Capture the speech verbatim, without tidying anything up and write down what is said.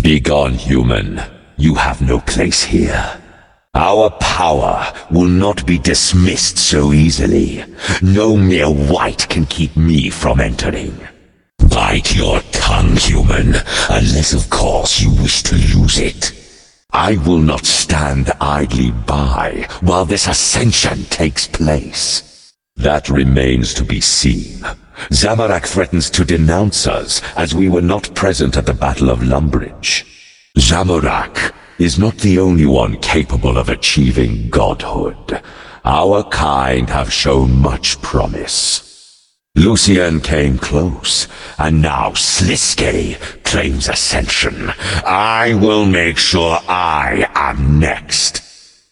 Begone, human. You have no place here. Our power will not be dismissed so easily. No mere wight can keep me from entering. Bite your tongue, human, unless of course you wish to lose it. I will not stand idly by while this ascension takes place. That remains to be seen. Zamorak threatens to denounce us as we were not present at the Battle of Lumbridge. Zamorak is not the only one capable of achieving godhood. Our kind have shown much promise. Lucien came close, and now Sliske claims ascension. I will make sure I am next.